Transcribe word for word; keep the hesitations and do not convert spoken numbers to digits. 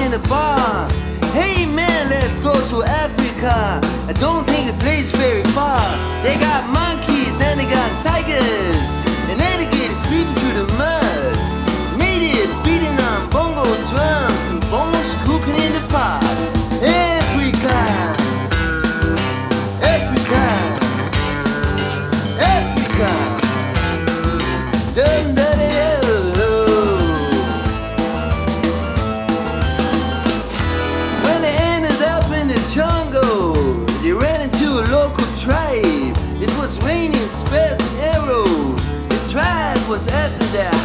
in a bar. Hey man, let's go to Africa. I don't think the place very far. They got monkeys and they got tigers, and alligators creeping through the mud. Natives beating on bongo drums and bones cooking in the pot. Africa, Africa, Africa. Dum, da, da, da, da. When they ended up in the jungle, they ran into a local tribe. It was raining spears and arrows. The tribe was after their